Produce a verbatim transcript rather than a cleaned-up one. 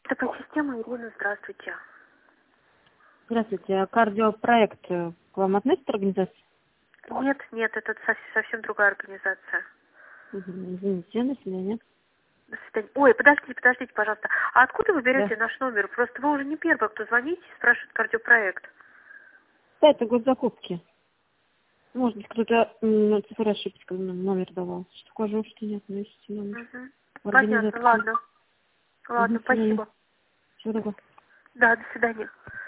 ТП система, Ирина, здравствуйте. Здравствуйте. А кардиопроект э, к вам относится организация? Нет, нет, это со- совсем другая организация. Угу. Извините, на свидания. До свидания. Ой, подождите, подождите, пожалуйста. А откуда вы Да. берете наш номер? Просто вы уже не первый, кто звоните и спрашивает кардиопроект. Да, это госзакупки. Может быть, кто-то м, цифры ошибки, когда нам номер давал. Что скажу, что не относится номер. Угу. Понятно, Организация. ладно. Угу, Ладно, свидания. спасибо. Всего доброго. Да, до свидания.